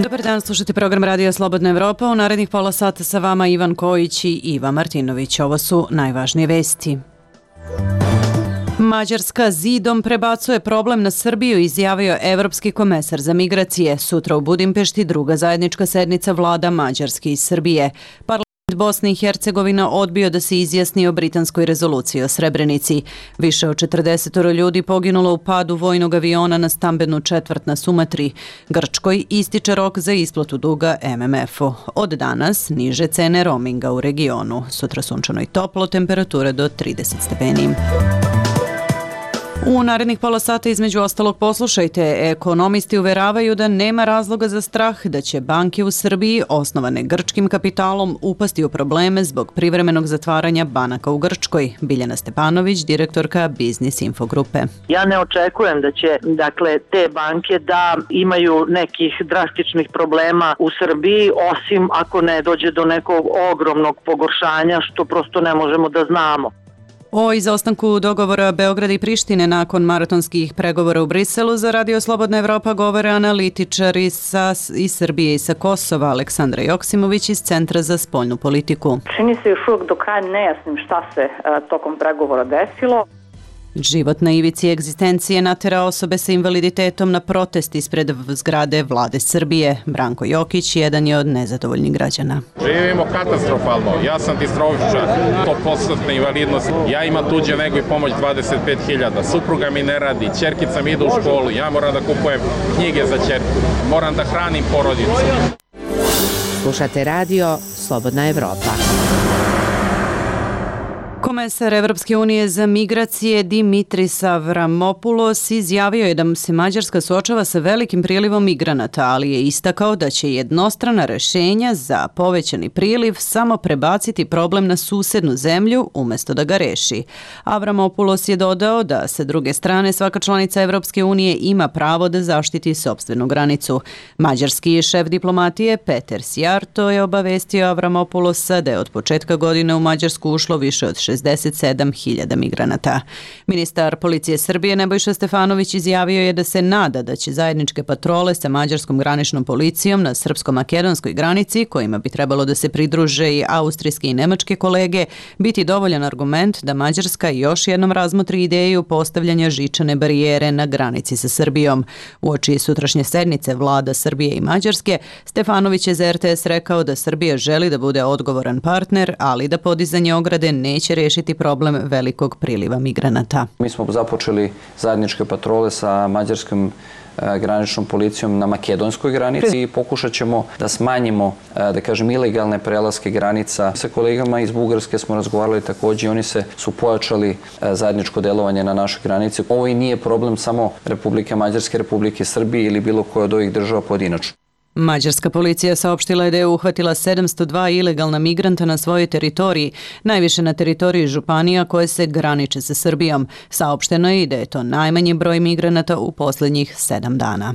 Dobar dan, slušate program Radio Slobodna Evropa. U narednih pola sata sa vama Ivan Kojić i Iva Martinović. Ovo su najvažnije vesti. Mađarska zidom prebacuje problem na Srbiju, izjavio evropski komesar za migracije. Sutra u Budimpešti druga zajednička sednica vlada Mađarske i Srbije. Parlament Bosne i Hercegovina odbio da se izjasni o britanskoj rezoluciji o Srebrenici. Više od 40 ljudi poginulo u padu vojnog aviona na stambenu četvrt na Sumatri. Grčkoj ističe rok za isplatu duga MMF-u. Od danas niže cene roaminga u regionu. Sutra sunčano i toplo, temperature do 30 stepeni. U narednih pola sata između ostalog poslušajte, ekonomisti uveravaju da nema razloga za strah da će banke u Srbiji, osnovane grčkim kapitalom, upasti u probleme zbog privremenog zatvaranja banaka u Grčkoj. Biljana Stepanović, direktorka Biznis Info grupe. Ja ne očekujem da će te banke da imaju nekih drastičnih problema u Srbiji, osim ako ne dođe do nekog ogromnog pogoršanja, što prosto ne možemo da znamo. O izostanku dogovora Beograda i Prištine nakon maratonskih pregovora u Briselu za Radio Slobodna Evropa govore analitičari iz Srbije i sa Kosova. Aleksandra Joksimović iz Centra za spoljnu politiku. Čini se još uvijek do kraja nejasnim šta se tokom pregovora desilo. Život na ivici egzistencije natera osobe sa invaliditetom na protest ispred zgrade vlade Srbije. Branko Jokić jedan je od nezadovoljnih građana. Živimo katastrofalno. Ja sam distrofičar, 100% invalidnost. Ja imam tuđe nego i pomoć 25.000. Supruga mi ne radi, ćerkica mi ide u školu. Ja moram da kupujem knjige za ćerku. Moram da hranim porodicu. Slušate radio Slobodna Evropa. Komesar Evropske unije za migracije Dimitris Avramopoulos izjavio je da se Mađarska suočava sa velikim prilivom migranata, ali je istakao da će jednostrana rešenja za povećani priliv samo prebaciti problem na susednu zemlju umjesto da ga reši. Avramopoulos je dodao da sa druge strane svaka članica Evropske unije ima pravo da zaštiti sopstvenu granicu. Mađarski šef diplomatije Peter Sijarto je obavestio Avramopoulosa da je od početka godine u Mađarsku ušlo više od 67.000 migranata. Ministar policije Srbije Nebojša Stefanović izjavio je da se nada da će zajedničke patrole sa mađarskom graničnom policijom na srpsko-makedonskoj granici, kojima bi trebalo da se pridruže i austrijske i nemačke kolege, biti dovoljan argument da Mađarska još jednom razmotri ideju postavljanja žičane barijere na granici sa Srbijom. Uoči sutrašnje sednice vlada Srbije i Mađarske, Stefanović je za RTS rekao da Srbija želi da bude odgovoran partner, ali da podizanje ograde neće riješiti problem velikog priliva migranata. Mi smo započeli zajedničke patrole sa mađarskom graničnom policijom na makedonskoj granici i pokušat ćemo da smanjimo, da kažem, ilegalne prelaske granica. Sa kolegama iz Bugarske smo razgovarali također i oni su pojačali zajedničko delovanje na našoj granici. Ovo i nije problem samo Republike Mađarske, Republike Srbije ili bilo koje od ovih država pojedinačno. Mađarska policija saopštila je da je uhvatila 702 ilegalna migranta na svojoj teritoriji, najviše na teritoriji županija koje se graniče sa Srbijom. Saopšteno je i da je to najmanji broj migranata u posljednjih 7 dana.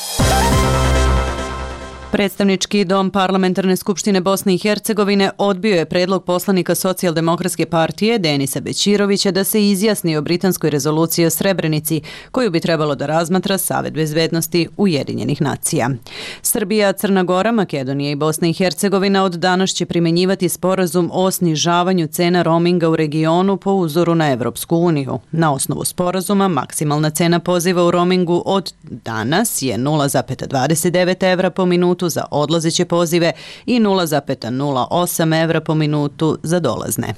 Predstavnički dom Parlamentarne skupštine Bosne i Hercegovine odbio je predlog poslanika Socijaldemokratske partije Denisa Bećirovića da se izjasni o britanskoj rezoluciji o Srebrenici, koju bi trebalo da razmatra Savet bezbednosti Ujedinjenih nacija. Srbija, Crna Gora, Makedonija i Bosna i Hercegovina od danas će primenjivati sporazum o snižavanju cena roaminga u regionu po uzoru na Evropsku uniju. Na osnovu sporazuma maksimalna cena poziva u roamingu od danas je 0,29 evra po minutu za odlazeće pozive i 0,08 evra po minutu za dolazne.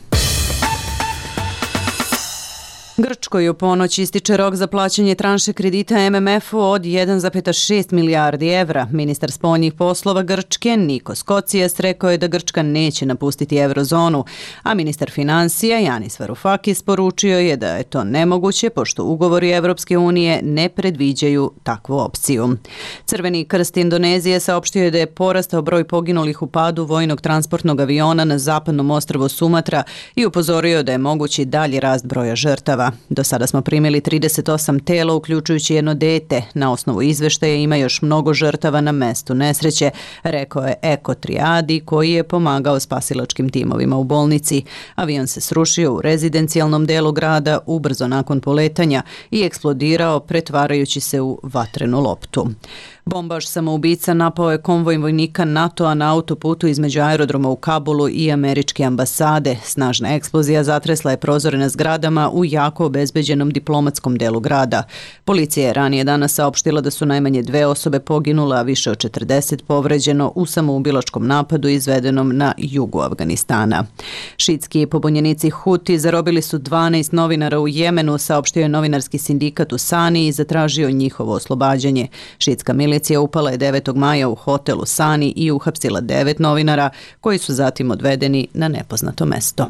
Grčkoj u ponoć ističe rok za plaćanje tranše kredita MMF-u od 1,6 milijardi evra. Ministar spoljnih poslova Grčke Nikos Kocijas rekao je da Grčka neće napustiti eurozonu, a ministar finansija Janis Varoufakis poručio je da je to nemoguće pošto ugovori Evropske unije ne predviđaju takvu opciju. Crveni krst Indonezije saopštio je da je porastao broj poginulih u padu vojnog transportnog aviona na zapadnom ostrvu Sumatra i upozorio da je mogući dalji rast broja žrtava. Do sada smo primili 38 tela, uključujući jedno dete. Na osnovu izveštaja ima još mnogo žrtava na mestu nesreće, rekao je Eko Triadi, koji je pomagao spasilačkim timovima u bolnici. Avion se srušio u rezidencijalnom delu grada ubrzo nakon poletanja i eksplodirao pretvarajući se u vatrenu loptu. Bombaš samoubica napao je konvoj vojnika NATO-a na autoputu između aerodroma u Kabulu i američke ambasade. Snažna eksplozija zatresla je prozore na zgradama u jako obezbeđenom diplomatskom delu grada. Policija je ranije danas saopštila da su najmanje 2 osobe poginule, a više od 40 povređeno u samoubilačkom napadu izvedenom na jugu Afganistana. Šitski pobunjenici Huti zarobili su 12 novinara u Jemenu, saopštio je novinarski sindikat u Sani i zatražio njihovo oslobađanje. Šitska milicija upala je 9. maja u hotel u Sani i uhapsila 9 novinara koji su zatim odvedeni na nepoznato mesto.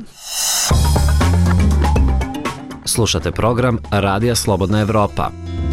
Slušate program Radija Slobodna Evropa.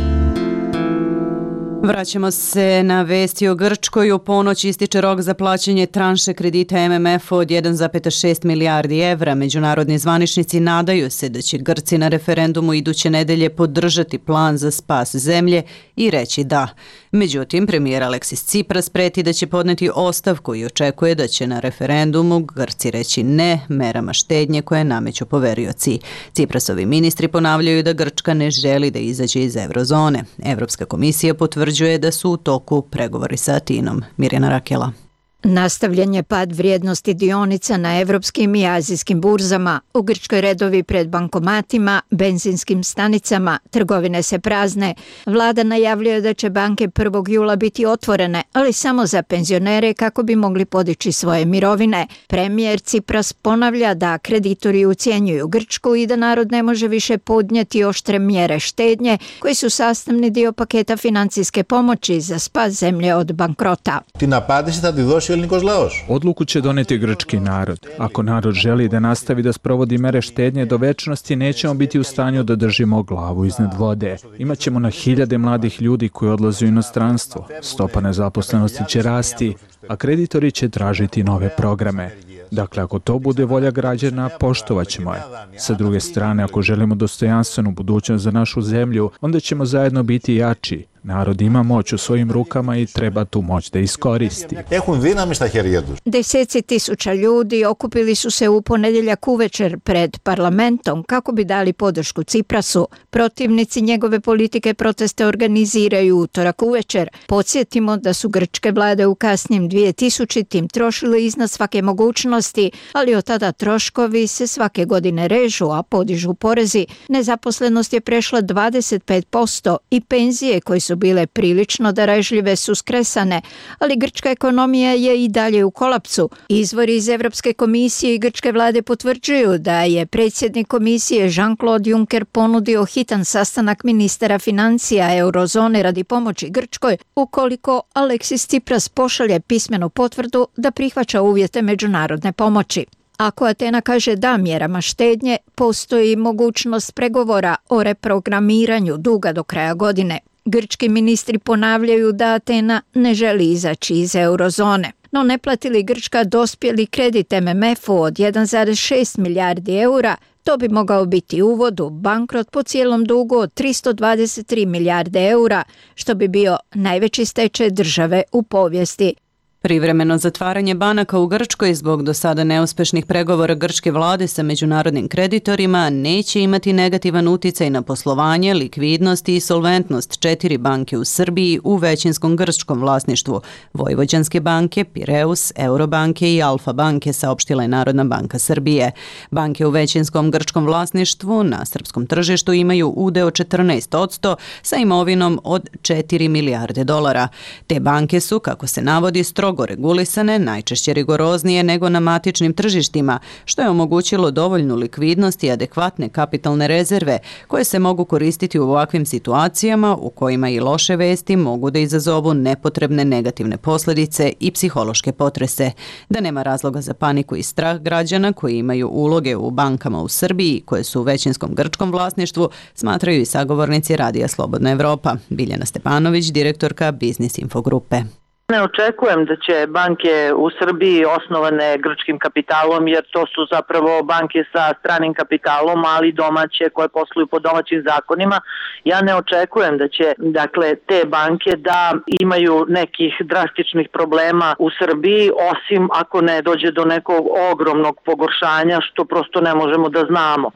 Vraćamo se na vesti o Grčkoj. U ponoć ističe rok za plaćanje tranše kredita MMF-a od 1,6 milijardi evra. Međunarodni zvaničnici nadaju se da će Grci na referendumu iduće nedelje podržati plan za spas zemlje i reći da. Međutim, premijer Aleksis Cipras preti da će podneti ostavku i očekuje da će na referendumu Grci reći ne merama štednje koje nameću poverioci. Ciprasovi ministri ponavljaju da Grčka ne želi da izađe iz eurozone. Evropska komisija potvrđuje da su u toku pregovori sa Atinom. Mirjana Rakela. Nastavljen je pad vrijednosti dionica na evropskim i azijskim burzama. U Grčkoj redovi pred bankomatima, benzinskim stanicama, trgovine se prazne. Vlada najavljuje da će banke 1. jula biti otvorene, ali samo za penzionere kako bi mogli podići svoje mirovine. Premijer Cipras ponavlja da kreditori ucijenjuju Grčku i da narod ne može više podnijeti oštre mjere štednje koji su sastavni dio paketa financijske pomoći za spas zemlje od bankrota. Odluku će doneti grčki narod. Ako narod želi da nastavi da sprovodi mere štednje do večnosti, nećemo biti u stanju da držimo glavu iznad vode. Imaćemo na hiljade mladih ljudi koji odlaze u inostranstvo. Stopa nezaposlenosti će rasti, a kreditori će tražiti nove programe. Dakle, ako to bude volja građana, poštovat ćemo je. Sa druge strane, ako želimo dostojanstvenu budućnost za našu zemlju, onda ćemo zajedno biti jači. Narod ima moć u svojim rukama i treba tu moć da iskoristi. Deseci tisuća ljudi okupili su se u ponedjeljak uvečer pred parlamentom kako bi dali podršku Ciprasu. Protivnici njegove politike proteste organiziraju utorak uvečer. Podsjetimo da su grčke vlade u kasnim 2000-tim trošile iznad svake mogućnosti, ali od tada troškovi se svake godine režu, a podižu porezi. Nezaposlenost je prešla 25% i penzije koje su bile prilično darežljive su skresane, ali grčka ekonomija je i dalje u kolapsu. Izvori iz Evropske komisije i grčke vlade potvrđuju da je predsjednik komisije Jean-Claude Juncker ponudio hitan sastanak ministara financija eurozone radi pomoći Grčkoj ukoliko Aleksis Cipras pošalje pismenu potvrdu da prihvaća uvjete međunarodne pomoći. Ako Atena kaže da mjerama štednje, postoji mogućnost pregovora o reprogramiranju duga do kraja godine. Grčki ministri ponavljaju da Atena ne želi izaći iz eurozone. No ne plati li Grčka dospjeli kredit MMF-u od 1,6 milijardi eura, to bi mogao biti uvod u bankrot po cijelom dugu od 323 milijarde eura, što bi bio najveći stečaj države u povijesti. Privremeno zatvaranje banaka u Grčkoj zbog do sada neuspešnih pregovora grčke vlade sa međunarodnim kreditorima neće imati negativan uticaj na poslovanje, likvidnost i solventnost 4 banke u Srbiji u većinskom grčkom vlasništvu: Vojvođanske banke, Pireus, Eurobanke i Alfa banke, saopštila je Narodna banka Srbije. Banke u većinskom grčkom vlasništvu na srpskom tržištu imaju udeo 14% sa imovinom od 4 milijarde dolara. Te banke su, kako se navodi, strogo regulisane, najčešće rigoroznije nego na matičnim tržištima, što je omogućilo dovoljnu likvidnost i adekvatne kapitalne rezerve koje se mogu koristiti u ovakvim situacijama u kojima i loše vesti mogu da izazovu nepotrebne negativne posljedice i psihološke potrese. Da nema razloga za paniku i strah građana koji imaju uloge u bankama u Srbiji koje su u većinskom grčkom vlasništvu, smatraju i sagovornici Radija Slobodna Evropa. Biljana Stepanović, direktorka Biznis Info grupe. Ne očekujem da će banke u Srbiji osnovane grčkim kapitalom, jer to su zapravo banke sa stranim kapitalom, ali domaće koje posluju po domaćim zakonima. Ja ne očekujem da će te banke da imaju nekih drastičnih problema u Srbiji, osim ako ne dođe do nekog ogromnog pogoršanja, što prosto ne možemo da znamo.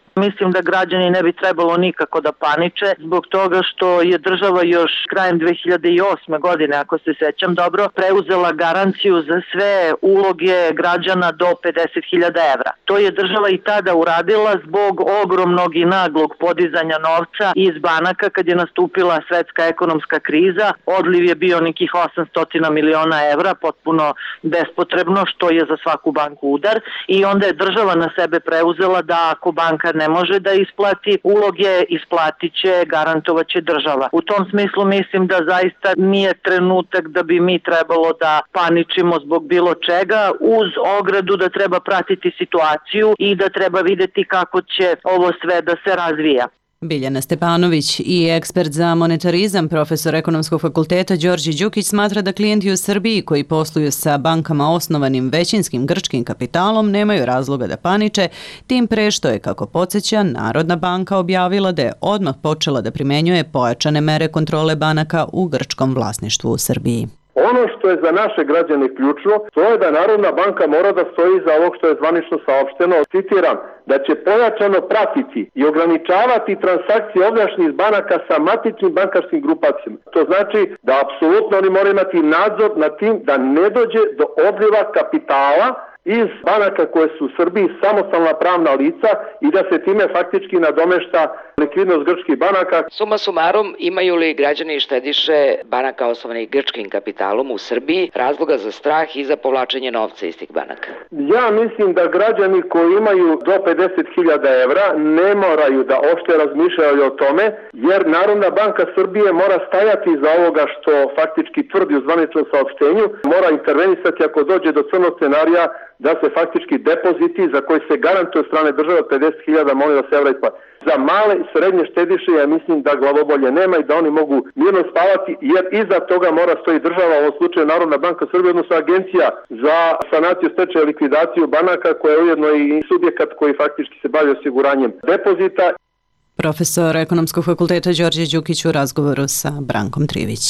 Mislim da građani ne bi trebalo nikako da paniče zbog toga što je država još krajem 2008. godine, ako se sećam dobro, preuzela garanciju za sve uloge građana do 50.000 evra. To je država i tada uradila zbog ogromnog i naglog podizanja novca iz banaka kad je nastupila svetska ekonomska kriza. Odliv je bio nekih 800 miliona evra, potpuno bespotrebno, što je za svaku banku udar, i onda je država na sebe preuzela da ako banka ne može da isplati uloge, isplatit će, garantovat će država. U tom smislu mislim da zaista nije trenutak da bi mi trebalo da paničimo zbog bilo čega, uz ogradu da treba pratiti situaciju i da treba videti kako će ovo sve da se razvija. Biljana Stepanović i ekspert za monetarizam, profesor Ekonomskog fakulteta Đorđe Đukić, smatra da klijenti u Srbiji koji posluju sa bankama osnovanim većinskim grčkim kapitalom nemaju razloga da paniče, tim pre što je, kako podsjeća, Narodna banka objavila da je odmah počela da primenjuje pojačane mere kontrole banaka u grčkom vlasništvu u Srbiji. Ono što je za naše građane ključno, to je da Narodna banka mora da stoji iza ovog što je zvanično saopšteno. Citiram, da će pojačano pratiti i ograničavati transakcije ovdašnjih banaka sa matičnim bankarskim grupacijama. To znači da apsolutno oni moraju imati nadzor nad tim da ne dođe do odliva kapitala iz banaka koje su u Srbiji samostalna pravna lica i da se time faktički nadomešta likvidnost grčkih banaka. Suma sumarum, imaju li građani i štediše banaka osnovanih grčkim kapitalom u Srbiji razloga za strah i za povlačenje novca iz tih banaka? Ja mislim da građani koji imaju do 50.000 evra ne moraju da uopšte razmišljaju o tome, jer Narodna banka Srbije mora stajati iza ovoga što faktički tvrdi u zvaničnom saopštenju, mora intervenisati ako dođe do crnog scenarija da se faktički depoziti za koji se garantuje od strane države od 50.000 molim da se evra isplati. Za male i srednje štediše ja mislim da glavobolje nema i da oni mogu mirno spavati, jer iza toga mora stoji država, u ovom slučaju Narodna banka Srbije, odnosno Agencija za sanaciju, stečaj i likvidaciju banaka, koja je ujedno i subjekat koji faktički se bavi osiguranjem depozita. Profesor Ekonomskog fakulteta Đorđe Đukić u razgovoru sa Brankom Trivić.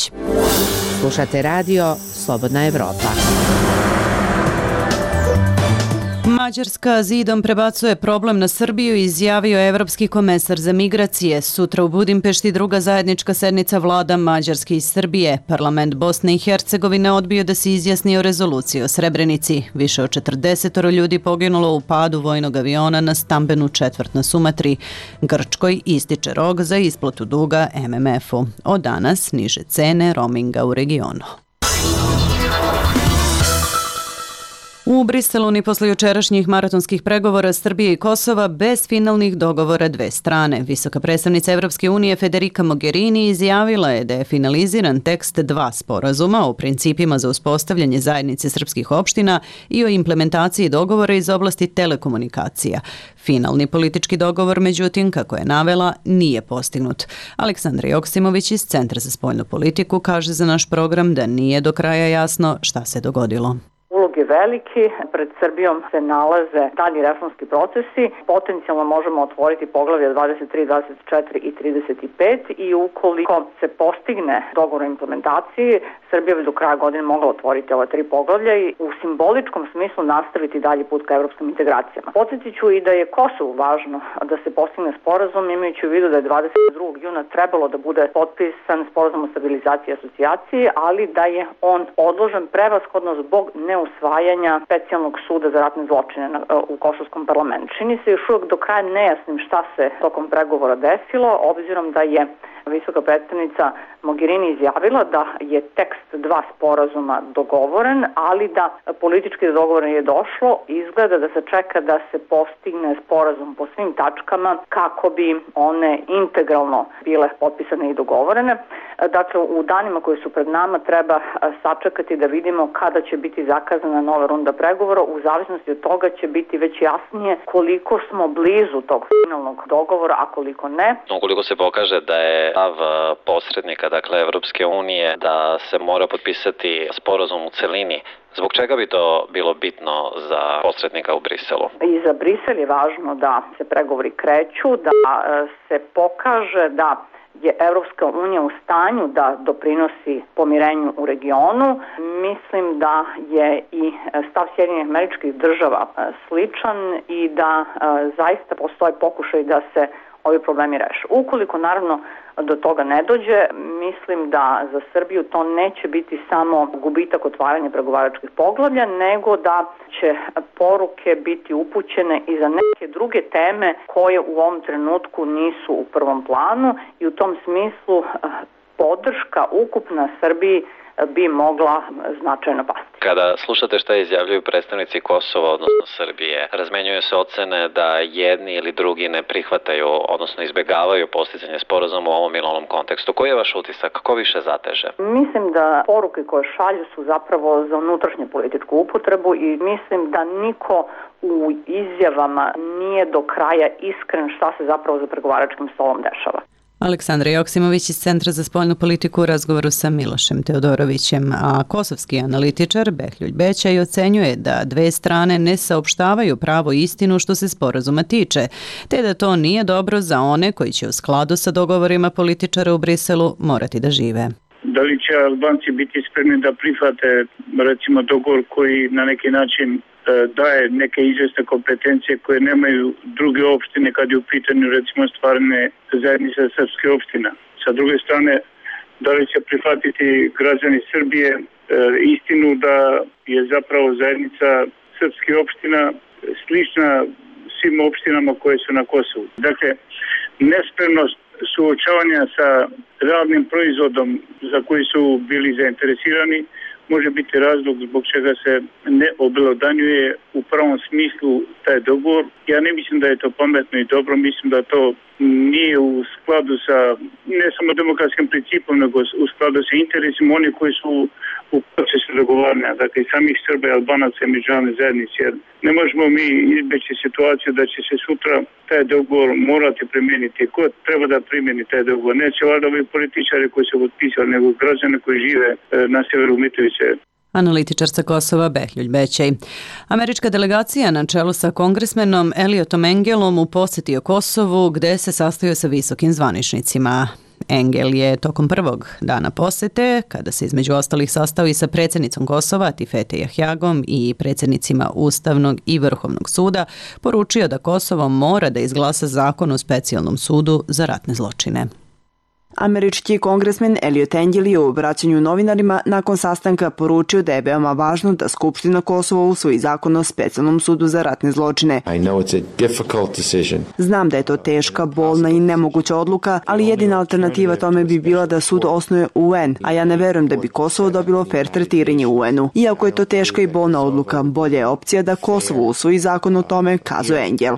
Slušate radio Slobodna Evropa. Mađarska zidom prebacuje problem na Srbiju, izjavio evropski komesar za migracije. Sutra u Budimpešti druga zajednička sednica vlada Mađarske i Srbije. Parlament Bosne i Hercegovine odbio da se izjasni o rezoluciji o Srebrenici. Više od 40 ljudi poginulo u padu vojnog aviona na stambenu četvrt na Sumatri. Grčkoj ističe rok za isplatu duga MMF-u. Od danas niže cene roaminga u regionu. U Briselu ni posle jučerašnjih maratonskih pregovora Srbije i Kosova bez finalnih dogovora dve strane. Visoka predstavnica Evropske unije Federica Mogherini izjavila je da je finaliziran tekst dva sporazuma o principima za uspostavljanje zajednice srpskih opština i o implementaciji dogovora iz oblasti telekomunikacija. Finalni politički dogovor, međutim, kako je navela, nije postignut. Aleksandra Joksimović iz Centra za spoljnu politiku kaže za naš program da nije do kraja jasno šta se dogodilo. Ulog je veliki, pred Srbijom se nalaze dalji reformski procesi, potencijalno možemo otvoriti poglavlje 23, 24 i 35 i ukoliko se postigne dogovor o implementaciji, Srbija bi do kraja godine mogla otvoriti ova tri poglavlja i u simboličkom smislu nastaviti dalji put ka evropskim integracijama. Podsjetit ću i da je Kosovu važno da se postigne sporazum, imajući u vidu da je 22. juna trebalo da bude potpisan sporazum o stabilizaciji i asocijaciji, ali da je on odložen prevashodno zbog neusvajanja specijalnog suda za ratne zločine u Kosovskom parlamentu. Čini se još uvijek do kraja nejasnim šta se tokom pregovora desilo, obzirom da je visoka predstavnica Mogherini izjavila da je tekst dva sporazuma dogovoren, ali da politički dogovor nije došlo. Izgleda da se čeka da se postigne sporazum po svim tačkama kako bi one integralno bile potpisane i dogovorene. Dakle, u danima koji su pred nama treba sačekati da vidimo kada će biti zakazana nova runda pregovora. U zavisnosti od toga će biti već jasnije koliko smo blizu tog finalnog dogovora, a koliko ne. Ukoliko se pokaže da je stav posrednika, dakle Evropske unije, da se mora potpisati sporazum u celini, zbog čega bi to bilo bitno za posrednika u Briselu? I za Brisel je važno da se pregovori kreću, da se pokaže da je Evropska unija u stanju da doprinosi pomirenju u regionu. Mislim da je i stav Sjedinjenih Američkih Država sličan i da zaista postoje pokušaj da se ovi problemi reše. Ukoliko naravno do toga ne dođe, mislim da za Srbiju to neće biti samo gubitak otvaranja pregovaračkih poglavlja, nego da će poruke biti upućene i za neke druge teme koje u ovom trenutku nisu u prvom planu i u tom smislu podrška ukupna Srbiji bi mogla značajno pasti. Kada slušate šta izjavljuju predstavnici Kosova, odnosno Srbije, razmenjuju se ocene da jedni ili drugi ne prihvataju, odnosno izbegavaju postizanje sporazuma u ovom ili onom kontekstu. Koji je vaš utisak? Ko više zateže? Mislim da poruke koje šalju su zapravo za unutrašnju političku upotrebu i mislim da niko u izjavama nije do kraja iskren šta se zapravo za pregovaračkim stolom dešava. Aleksandra Joksimović iz Centra za spoljnu politiku u razgovoru sa Milošem Teodorovićem, a kosovski analitičar Behljuj Bećaj ocenjuje da dve strane ne saopštavaju pravo istinu što se sporazuma tiče, te da to nije dobro za one koji će u skladu sa dogovorima političara u Briselu morati da žive. Da li će Albanci biti spremni da prihvate recimo dogovor koji na neki način daje neke izvesne kompetencije koje nemaju druge opštine kad je u pitanju recimo stvarne zajednice srpske opština. Sa druge strane, da li će prihvatiti građani Srbije istinu da je zapravo zajednica srpske opština slična svim opštinama koje su na Kosovu. Dakle, nespremnost suočavanja sa realnim proizvodom za koji su bili zainteresirani može biti razlog zbog čega se ne obelodanjuje u pravom smislu taj dogovor. Ja ne mislim da je to pametno i dobro, mislim da to nije u skladu sa ne samo demokratskim principom, nego u skladu sa interesima onih koji su u procesu dogovaranja, dakle i samih Srba i Albanaca i međunarodne zajednice. Jer ne možemo mi izbeći situaciju da će se sutra taj dogovor morati primijeniti. Ko treba da primjeni taj dogovor? Neće valjda ovi političari koji su potpisali, nego građane koji žive na severu Mitrovice. Analitičar sa Kosova Behljuj Bećaj. Američka delegacija na čelu sa kongresmenom Eliotom Engelom u posjetio Kosovu gde se sastojio sa visokim zvaničnicima. Engel je tokom prvog dana posete, kada se između ostalih sastao i sa predsjednicom Kosova Tifete Jahjagom i predsjednicima Ustavnog i Vrhovnog suda, poručio da Kosovo mora da izglasa zakon o specijalnom sudu za ratne zločine. Američki kongresmen Eliot Engel je u obraćanju novinarima nakon sastanka poručio da je veoma važno da Skupština Kosova usvoji zakon o specijalnom sudu za ratne zločine. Znam da je to teška, bolna i nemoguća odluka, ali jedina alternativa tome bi bila da sud osnuje UN, a ja ne verujem da bi Kosovo dobilo fair tretiranje u UN-u. Iako je to teška i bolna odluka, bolja je opcija da Kosovo usvoji zakon o tome, kazuje Engel.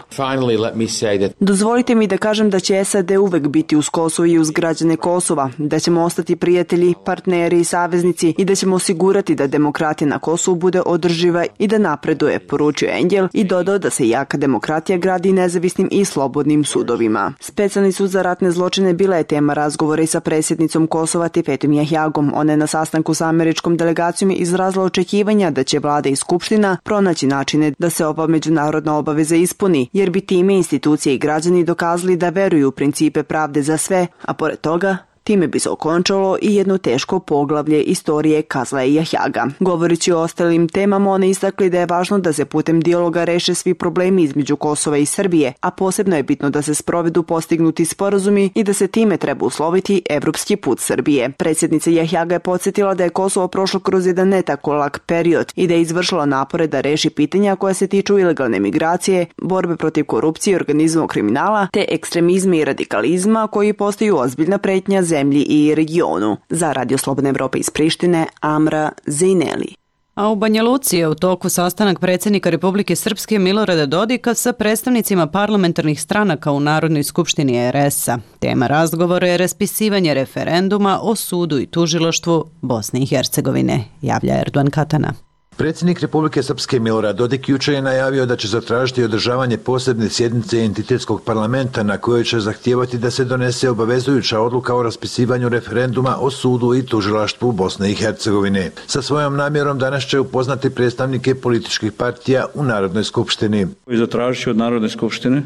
Dozvolite mi da kažem da će SAD uvek biti uz Kosovo i uz građane Kosova, da ćemo ostati prijatelji, partneri i saveznici i da ćemo osigurati da demokratija na Kosovu bude održiva i da napreduje, poručio Engel i dodao da se jaka demokratija gradi nezavisnim i slobodnim sudovima. Specijalni sud za ratne zločine bila je tema razgovora i sa predsjednicom Kosova Tifetom Jahjagom. Ona je na sastanku sa američkom delegacijom izrazila očekivanja da će vlada i skupština pronaći načine da se ova međunarodna obaveza ispuni, jer bi time institucije i građani dokazali da veruju u principe pravde za sve, a pored toga time bi se okončalo i jedno teško poglavlje istorije, kazala je Jahjaga. Govoreći o ostalim temama, one istakli da je važno da se putem dijaloga reše svi problemi između Kosova i Srbije, a posebno je bitno da se sprovedu postignuti sporazumi i da se time treba usloviti evropski put Srbije. Predsjednica Jahjaga je podsjetila da je Kosovo prošlo kroz jedan ne tako lak period i da je izvršila napore da reši pitanja koja se tiču ilegalne migracije, borbe protiv korupcije i organizovanog kriminala, te ekstremizma i radikalizma koji postaju ozbiljna pretnja zemlji i regionu. Za Radio Slobodna Evropa iz Prištine, Amra Zejneli. A u Banja Luci je u toku sastanak predsjednika Republike Srpske Milorada Dodika sa predstavnicima parlamentarnih stranaka u Narodnoj skupštini RS-a. Tema razgovora je raspisivanje referenduma o sudu i tužilaštvu Bosne i Hercegovine, javlja Erdogan Katana. Predsjednik Republike Srpske Milorad Dodik jučer je najavio da će zatražiti održavanje posebne sjednice entitetskog parlamenta na kojoj će zahtijevati da se donese obavezujuća odluka o raspisivanju referenduma o sudu i tužilaštvu Bosne i Hercegovine. Sa svojom namjerom danas će upoznati predstavnike političkih partija u Narodnoj skupštini. Zatražiti od Narodne skupštine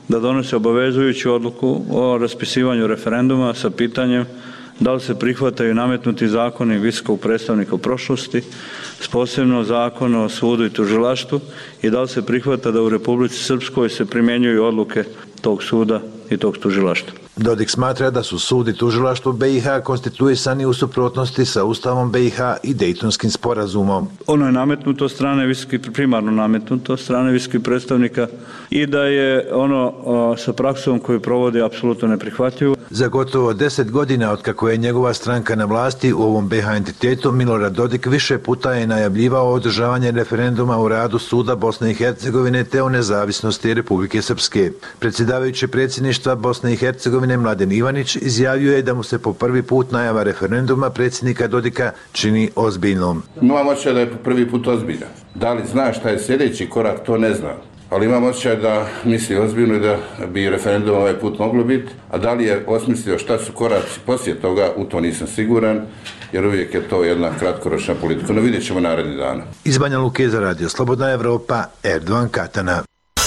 da donose obavezujuću odluku o raspisivanju referenduma sa pitanjem da li se prihvataju nametnuti zakoni visokog predstavnika u prošlosti, s posebno zakon o sudu i tužilaštvu, i da li se prihvata da u Republici Srpskoj se primjenjuju odluke tog suda i tog tužilaštva. Dodik smatra da su sud i tužilaštvo BiH konstituisani u suprotnosti sa Ustavom BiH i Dejtonskim sporazumom. Ono je nametnuto strane primarno nametnuto strane visokih predstavnika i da je ono sa praksom koju provode apsolutno neprihvatljivo. Za gotovo 10 godina od kako je njegova stranka na vlasti u ovom BiH entitetu, Milorad Dodik više puta je najavljivao održavanje referenduma u radu suda Bosne i Hercegovine te o nezavisnosti Republike Srpske. Predsjedavajući predsjedništva Bosne i Hercegovine Mladen Ivanić izjavio je da mu se po prvi put najava referenduma predsjednika Dodika čini ozbiljnom. Imam osjećaj da je po prvi put ozbiljan. Da li zna šta je sljedeći korak, to ne znam. Ali imam osjećaj da misli ozbiljno i da bi referendum ovaj put moglo biti. A da li je osmislio šta su koraci poslije toga, u to nisam siguran, jer uvijek je to jedna kratkoročna politika. No vidjet ćemo naredni dana. Iz Banja Luke za Radio Slobodna Evropa, Erdovan Katana.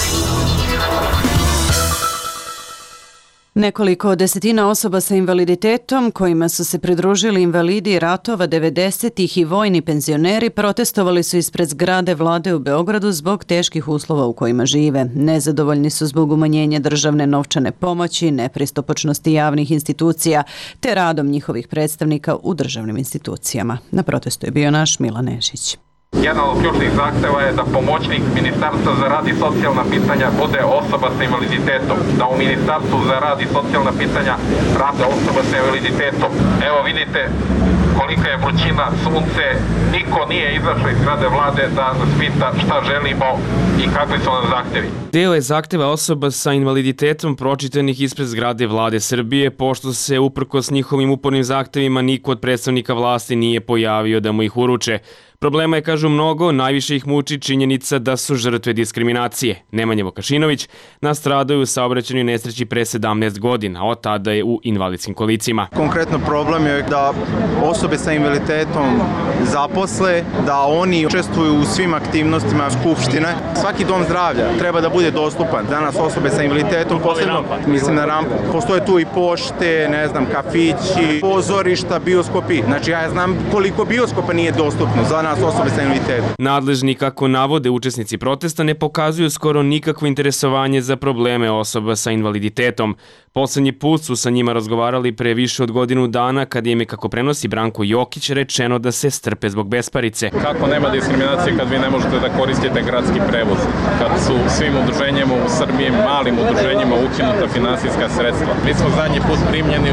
Nekoliko desetina osoba sa invaliditetom kojima su se pridružili invalidi ratova 90-ih i vojni penzioneri protestovali su ispred zgrade vlade u Beogradu zbog teških uslova u kojima žive. Nezadovoljni su zbog umanjenja državne novčane pomoći, nepristupačnosti javnih institucija te radom njihovih predstavnika u državnim institucijama. Na protestu je bio naš Milan Nešić. Jedan od ključnih zahteva je da pomoćnik Ministarstva za rad i socijalna pitanja bude osoba sa invaliditetom, da u Ministarstvu za rad i socijalna pitanja rade osoba sa invaliditetom. Evo vidite kolika je vrućina, sunce, niko nije izašao iz zgrade vlade da nas pita šta želimo i kakvi su nam zahtevi. Deo je zahteva osoba sa invaliditetom pročitanih ispred zgrade vlade Srbije, pošto se uprkos njihovim upornim zahtevima niko od predstavnika vlasti nije pojavio da mu ih uruče. Problema je, kažu mnogo, najviše ih muči činjenica da su žrtve diskriminacije. Nemanja Vukašinović nastradao je u saobraćajnoj nesreći pre 17 godina, od tada je u invalidskim kolicima. Konkretno problem je da osobe sa invaliditetom zaposle, da oni učestvuju u svim aktivnostima skupštine. Svaki dom zdravlja treba da bude dostupan. Danas osobe sa invaliditetom, posebno mislim na rampu, postoje tu i pošte, ne znam, kafići, pozorišta, bioskopi. Znači ja znam koliko bioskopa nije dostupno za nas osobe sa invaliditetom. Nadležni, kako navode učesnici protesta, ne pokazuju skoro nikakvo interesovanje za probleme osoba sa invaliditetom. Poslednji put su sa njima razgovarali pre više od godinu dana kad im je, kako prenosi Branko Jokić, rečeno da se strpe zbog besparice. Kako nema diskriminacije kad vi ne možete da koristite gradski prevoz? Kad su svim udruženjima u Srbiji, malim udruženjima, ukinuta finansijska sredstva. Mi smo zadnji put primljeni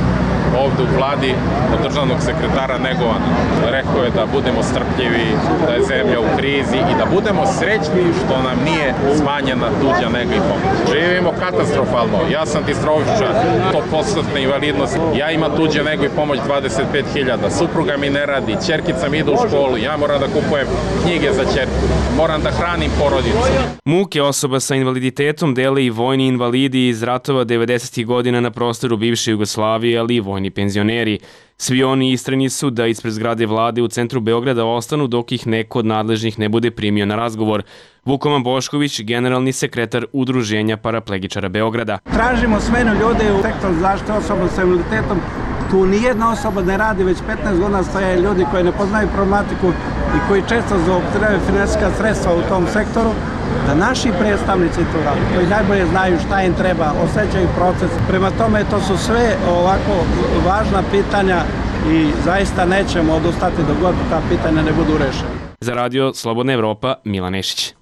ovde u vladi od državnog sekretara Negovana. Rekao je da budemo strpljivi, da je zemlja u krizi i da budemo srećni što nam nije smanjena tuđa nega i pomoć. Živimo katastrofalno. Ja sam distrofičar, 100% invalidnost. Ja imam tuđa nega i pomoć 25.000. Supruga mi ne radi, ćerkica mi ide u školu, ja moram da kupujem knjige za ćerku. Moram da hranim porodicu. Muke osoba sa invaliditetom dele i vojni invalidi iz ratova 90. godina na prostoru bivše Jugoslavije, ali i vojni penzioneri. Svi oni istrajni su da ispred zgrade vlade u centru Beograda ostanu dok ih neko od nadležnih ne bude primio na razgovor. Vukoman Bošković, generalni sekretar Udruženja paraplegičara Beograda. Tražimo smenu ljude u sektoru zaštite osoba sa invaliditetom. Tu nijedna osoba ne radi, već 15 godina stoje ljudi koji ne poznaju problematiku i koji često zloupotrebljavaju finansijska sredstva u tom sektoru, da naši predstavnici to rade, koji najbolje znaju šta im treba, osjećaju proces. Prema tome, to su sve ovako važna pitanja i zaista nećemo odustati dok god ta pitanja ne budu rešena. Za Radio Slobodna Evropa, Milan Nešić.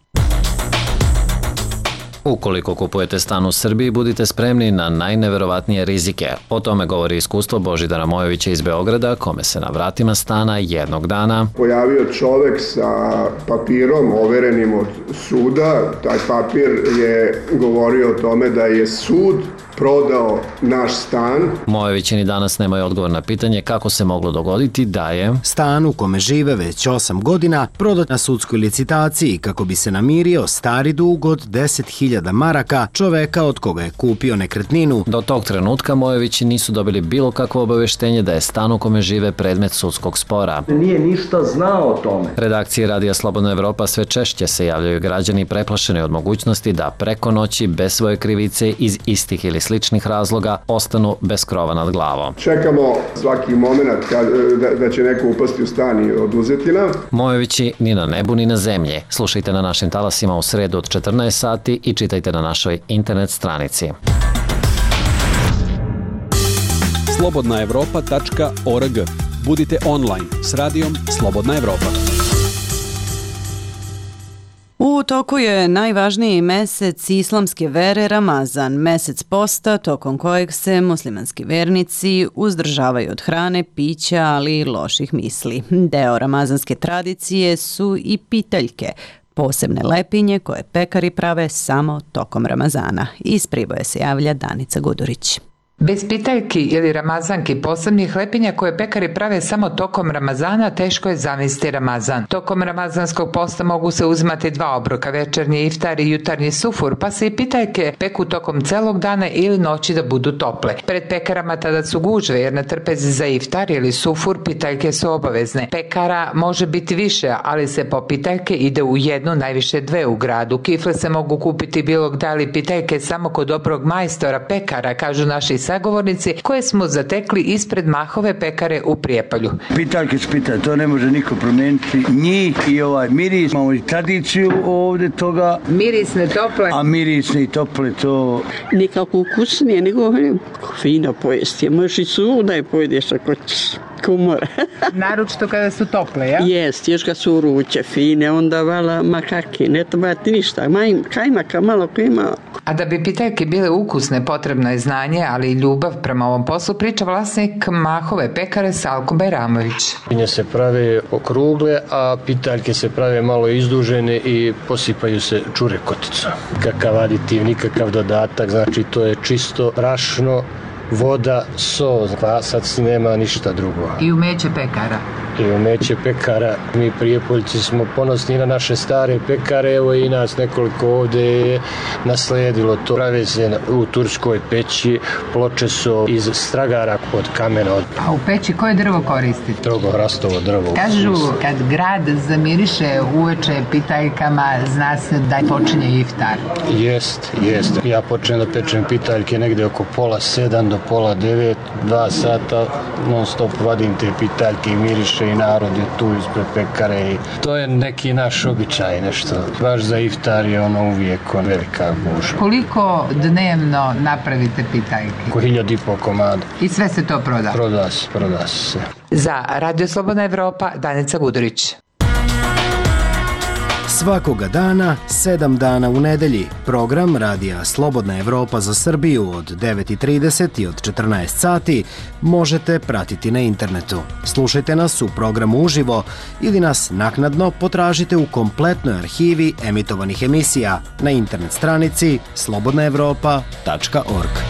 Ukoliko kupujete stan u Srbiji, budite spremni na najneverovatnije rizike. O tome govori iskustvo Božidara Mojovića iz Beograda, kome se na vratima stana jednog dana pojavio čovek sa papirom overenim od suda. Taj papir je govorio o tome da je sud prodao naš stan. Mojevići ni danas nemaju odgovor na pitanje kako se moglo dogoditi da je stan u kome žive već 8 godina prodat na sudskoj licitaciji kako bi se namirio stari dug od 10.000 maraka čoveka od koga je kupio nekretninu. Do tog trenutka Mojevići nisu dobili bilo kakvo obaveštenje da je stan u kome žive predmet sudskog spora. Nije ništa znao o tome. Redakcije Radija Slobodna Evropa sve češće se javljaju građani preplašeni od mogućnosti da preko noći bez svoje krivice iz istih ili sličnih razloga ostanu bez krova nad glavom. Čekamo svaki moment da će neko upasti u stan i oduzeti nam. Mojevići ni na nebu ni na zemlji. Slušajte na našim talasima u sredu od 14 sati i čitajte na našoj internet stranici. slobodnaevropa.org. Budite online s radijom Slobodna Evropa. U toku je najvažniji mesec islamske vere Ramazan, mesec posta tokom kojeg se muslimanski vernici uzdržavaju od hrane, pića, ali i loših misli. Deo ramazanske tradicije su i pitaljke, posebne lepinje koje pekari prave samo tokom Ramazana. Iz Priboja se javlja Danica Gudurić. Bez pitaljki ili ramazanki, posebnih lepinja koje pekari prave samo tokom Ramazana, teško je zamisliti Ramazan. Tokom ramazanskog posta mogu se uzimati 2 obroka, večernji iftar i jutarnji sufur, pa se i pitaljke peku tokom celog dana ili noći da budu tople. Pred pekarama tada su gužve, jer na trpezi za iftar ili sufur pitaljke su obavezne. Pekara može biti više, ali se po pitaljke ide u 1, najviše 2 u gradu. Kifle se mogu kupiti bilo gde, ali pitaljke samo kod dobrog majstora pekara, kažu naši sagovornici, koje smo zatekli ispred Mahove pekare u Prijepolju. Pitaljke su pitaljke, to ne može niko promijeniti. Njih i ovaj miris, imamo i tradiciju ovdje toga. Mirisne tople. A mirisne i tople to... Nikako ukusnije, nego fino pojesti. Možeš i suda i pojedeš ako ćeš. Kumora. Naročito kada su tople, ja? Jest, još kad su ruće, fine, onda vala makaki, ne treba ti ništa. Kajmaka malo ko ima. A da bi pitaljke bile ukusne, potrebno je znanje, ali i ljubav prema ovom poslu, priča vlasnik Mahove pekare Salko Bajramović. Pinje se prave okrugle, a pitaljke se prave malo izdužene i posipaju se čurekotica. Kakav aditiv, nikakav dodatak, znači to je čisto brašno, voda, so, kvasac, nema ništa drugo. I umeće pekara. I umeće pekara. Mi Prijepoljci smo ponosni na naše stare pekare, evo i nas nekoliko ovde je nasledilo to. Prave se u turskoj peći, ploče su iz stragara od kamena. A u peći koje drvo koristite? Strogo hrastovo drvo. Kažu, kad grad zamiriše uveče pitaljkama, zna se da počinje iftar. Jest. Ja počnem da pečem pitaljke negde oko 6:30 do 8:30, 2 sata, non stop vadim te pitaljke i miriše i narod je tu ispred pekare. To je neki naš običaj, nešto. Baš za iftar je ono uvijek velika gužva. Koliko dnevno napravite pitaljke? Oko 1.500 komada. I sve se to proda? Proda se. Za Radio Slobodna Evropa, Danica Gudurić. Svakoga dana, 7 dana u nedelji, program Radija Slobodna Evropa za Srbiju od 9:30 i od 14 sati možete pratiti na internetu. Slušajte nas u programu uživo ili nas naknadno potražite u kompletnoj arhivi emitovanih emisija na internet stranici slobodnaevropa.org.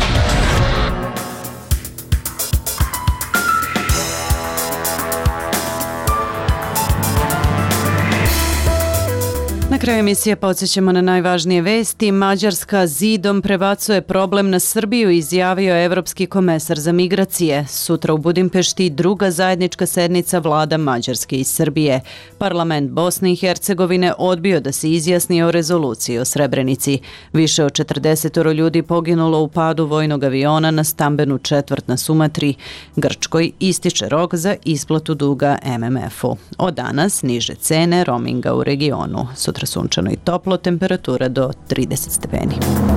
Na kraju emisije podsjećamo na najvažnije vesti. Mađarska zidom prebacuje problem na Srbiju, izjavio je Evropski komesar za migracije. Sutra u Budimpešti druga zajednička sednica vlada Mađarske i Srbije. Parlament Bosne i Hercegovine odbio da se izjasni o rezoluciji o Srebrenici. Više od 40 ljudi poginulo u padu vojnog aviona na stambenu četvrt na Sumatri. Grčkoj ističe rok za isplatu duga MMF-u. Od danas niže cene roaminga u regionu. Sutra sunčano i toplo, temperatura do 30 stepeni.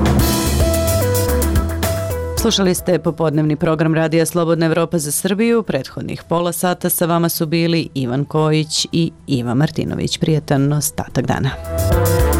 Slušali ste popodnevni program Radija Slobodna Evropa za Srbiju. Prethodnih pola sata sa vama su bili Ivan Kojić i Iva Martinović. Prijetan ostatak dana.